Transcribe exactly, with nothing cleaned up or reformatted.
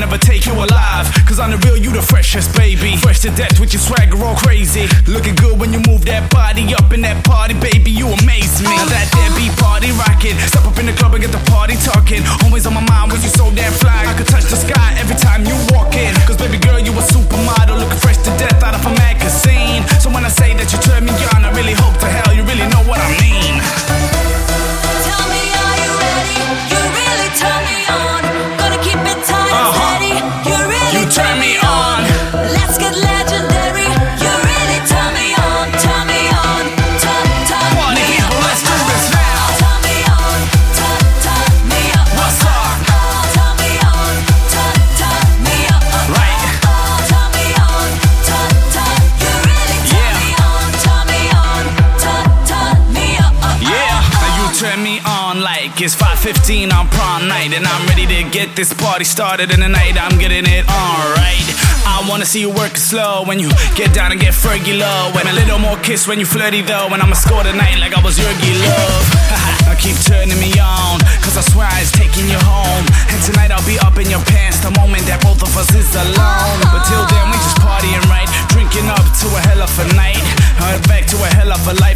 never take you alive. Cause on the real, you the freshest, baby. Fresh to death with your swagger all crazy. Looking good when you move that body up in that party, baby, you amaze me. Now that there be party rocking. Step up in the club and get the party talking. Always on my mind was you so damn fly. I could touch the sky every time you walk in. Cause baby girl, you a supermodel, looking fresh to death out of a magazine. So when I say that you turn me on, I really hope to hell you really know what I mean. Tell me, are you ready? You really turn me on. Gonna keep it tight and Uh-huh. steady. You really You turn me on. Let's get legendary. You really turn me on. Turn me on. Turn, turn Party me people, on. let's do this now. Turn me on. Turn, turn me up. What's up? Turn me on. Turn, turn me up. Right. Turn me on. Turn, turn. You really turn Yeah. me on. Turn me on. Turn, turn me up. Yeah, now you turn me on like it's five fifteen on prom night. And I'm ready to get this party started in the night. I'm getting it on right. I wanna see you work it slow when you get down and get Fergie low. And a little more kiss when you flirty though. And I'ma score tonight like I was Yergy Love. Now keep turning me on, cause I swear it's taking you home. And tonight I'll be up in your pants the moment that both of us is alone. But till then we just partying right, drinking up to a hell of a night, uh, back to a hell of a life.